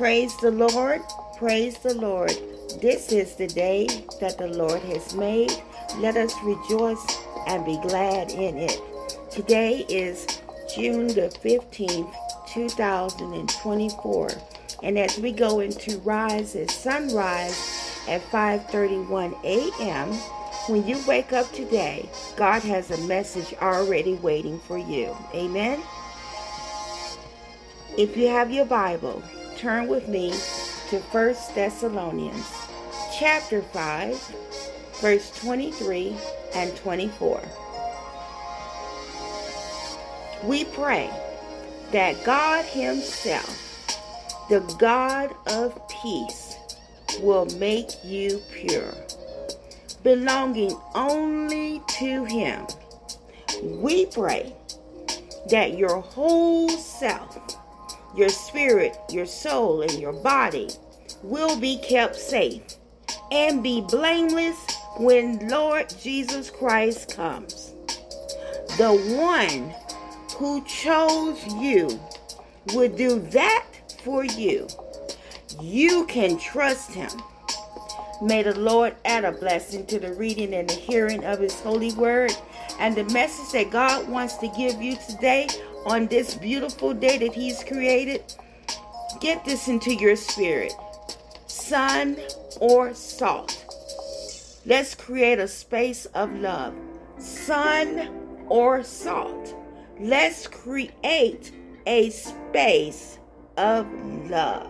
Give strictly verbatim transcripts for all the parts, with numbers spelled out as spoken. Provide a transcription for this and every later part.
Praise the Lord. Praise the Lord. This is the day that the Lord has made. Let us rejoice and be glad in it. Today is June the fifteenth, two thousand twenty-four. And as we go into Rise as Sunrise at five thirty-one a.m., when you wake up today, God has a message already waiting for you. Amen? If you have your Bible, turn with me to First Thessalonians chapter five, verse twenty-three and twenty-four. We pray that God Himself, the God of peace, will make you pure, belonging only to Him. We pray that your whole self, your spirit, your soul, and your body will be kept safe and be blameless when Lord Jesus Christ comes. The one who chose you would do that for you. You can trust Him. May the Lord add a blessing to the reading and the hearing of His holy word, and the message that God wants to give you today on this beautiful day that He's created. Get this into your spirit. Sun or salt. Let's create a space of love. Sun or salt. Let's create a space of love.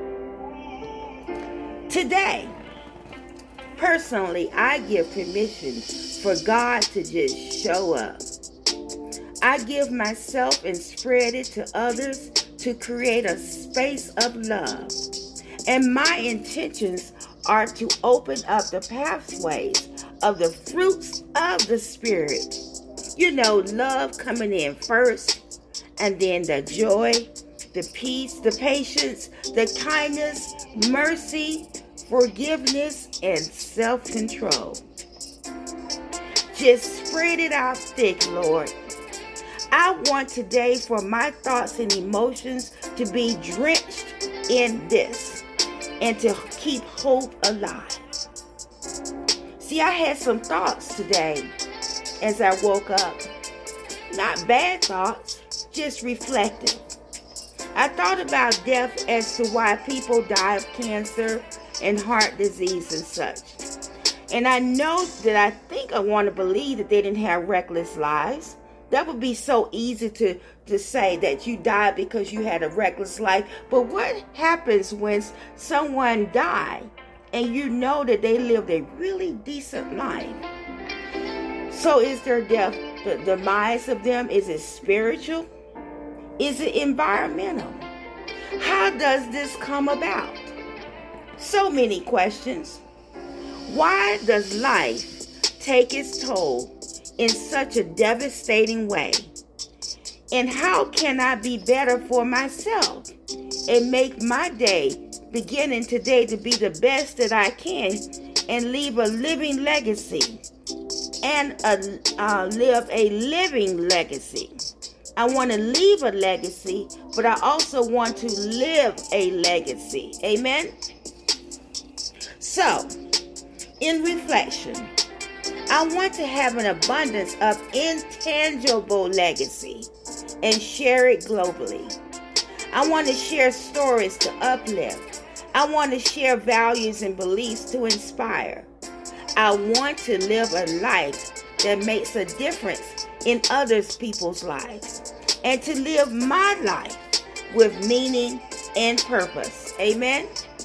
Today, personally, I give permission for God to just show up. I give myself and spread it to others to create a space of love. And my intentions are to open up the pathways of the fruits of the Spirit. You know, love coming in first, and then the joy, the peace, the patience, the kindness, mercy, forgiveness, and self-control. Just spread it out thick, Lord. I want today for my thoughts and emotions to be drenched in this and to keep hope alive. See, I had some thoughts today as I woke up. Not bad thoughts, just reflecting. I thought about death as to why people die of cancer and heart disease and such. And I know that I think I want to believe that they didn't have reckless lives. That would be so easy to, to say that you died because you had a reckless life. But what happens when someone dies and you know that they lived a really decent life? So is their death, the demise of them, is it spiritual? Is it environmental? How does this come about? So many questions. Why does life take its toll in such a devastating way? And how can I be better for myself and make my day, beginning today, to be the best that I can and leave a living legacy and a, uh, live a living legacy? I want to leave a legacy, but I also want to live a legacy. Amen? So, in reflection, I want to have an abundance of intangible legacy and share it globally. I want to share stories to uplift. I want to share values and beliefs to inspire. I want to live a life that makes a difference in other people's lives, and to live my life with meaning and purpose. Amen?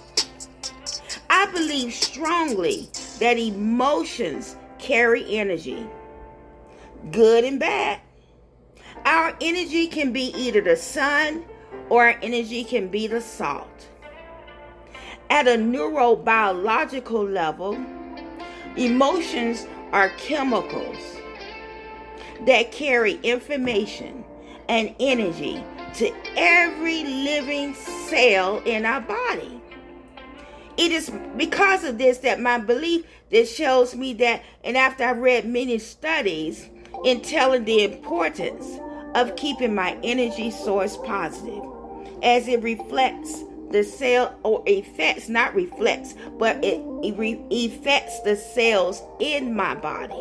I believe strongly that emotions carry energy, good and bad. Our energy can be either the sun or our energy can be the salt. At a neurobiological level, emotions are chemicals that carry information and energy to every living cell in our body. It is because of this that my belief that shows me that, and after I read many studies in telling the importance of keeping my energy source positive, as it reflects the cell, or affects, not reflects, but it, it re- affects the cells in my body.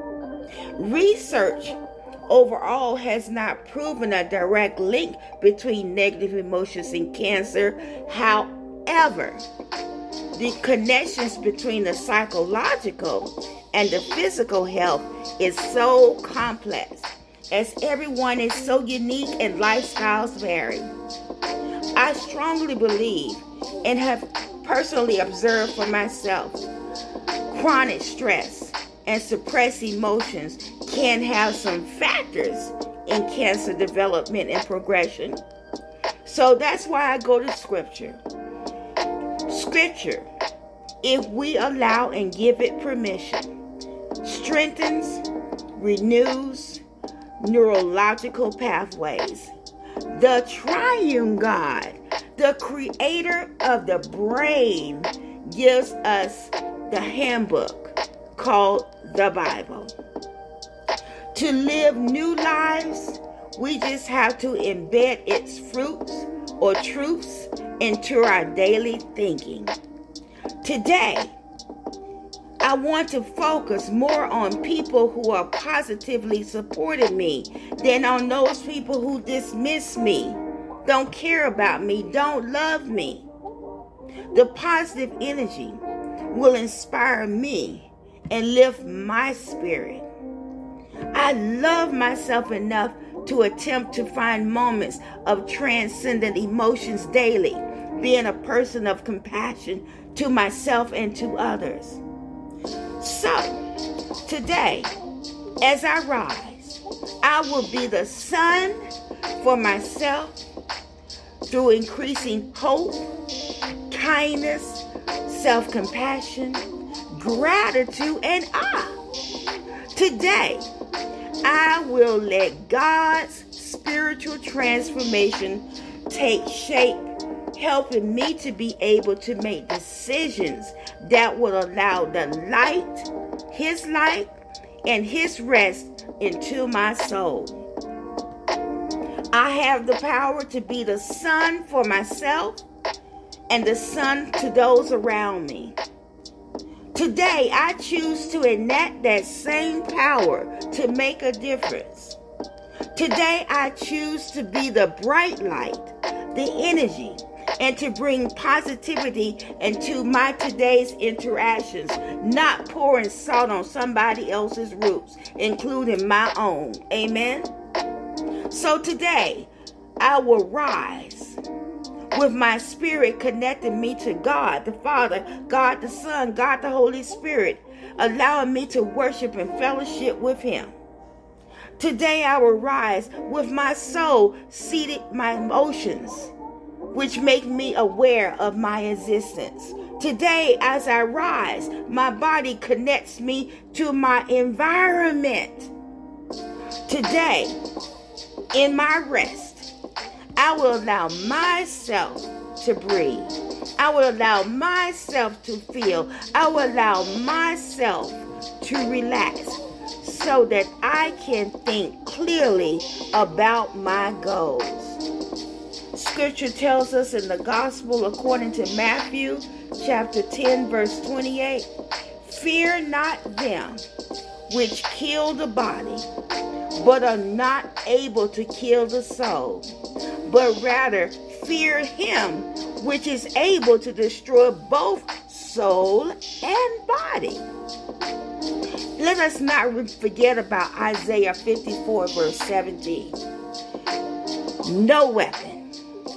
Research overall has not proven a direct link between negative emotions and cancer. However, the connections between the psychological and the physical health is so complex, as everyone is so unique and lifestyles vary. I strongly believe and have personally observed for myself, chronic stress and suppressed emotions can have some factors in cancer development and progression. So that's why I go to scripture. Scripture, if we allow and give it permission, strengthens, renews neurological pathways. The triune God, the creator of the brain, gives us the handbook called the Bible. To live new lives, we just have to embed its fruits or truths into our daily thinking. Today, I want to focus more on people who are positively supporting me than on those people who dismiss me, don't care about me, don't love me. The positive energy will inspire me and lift my spirit. I love myself enough to attempt to find moments of transcendent emotions daily, being a person of compassion to myself and to others. So, today, as I rise, I will be the sun for myself through increasing hope, kindness, self-compassion, gratitude, and awe. Today, I will let God's spiritual transformation take shape, helping me to be able to make decisions that will allow the light, His light, and His rest into my soul. I have the power to be the sun for myself and the sun to those around me. Today, I choose to enact that same power to make a difference. Today, I choose to be the bright light, the energy, and to bring positivity into my today's interactions, not pouring salt on somebody else's roots, including my own. Amen? So today, I will rise with my spirit connecting me to God the Father, God the Son, God the Holy Spirit, allowing me to worship and fellowship with Him. Today I will rise with my soul seated my emotions, which make me aware of my existence. Today as I rise, my body connects me to my environment. Today, in my rest, I will allow myself to breathe. I will allow myself to feel. I will allow myself to relax so that I can think clearly about my goals. Scripture tells us in the gospel according to Matthew chapter ten verse twenty-eight, fear not them which kill the body, but are not able to kill the soul, but rather fear Him which is able to destroy both soul and body. Let us not forget about Isaiah fifty-four verse seventeen. No weapon.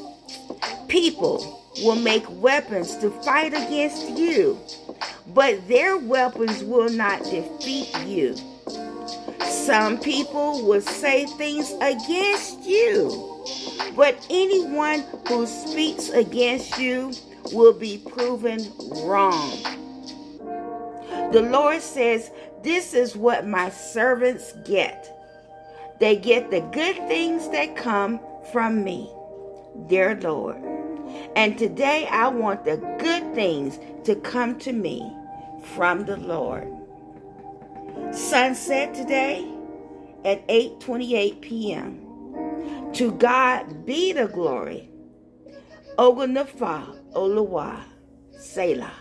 People will make weapons to fight against you, but their weapons will not defeat you. Some people will say things against you, but anyone who speaks against you will be proven wrong. The Lord says, this is what my servants get. They get the good things that come from me, dear Lord. And today I want the good things to come to me from the Lord. Sunset today at eight twenty-eight p.m. To God be the glory. Oganafa Olawa. Selah.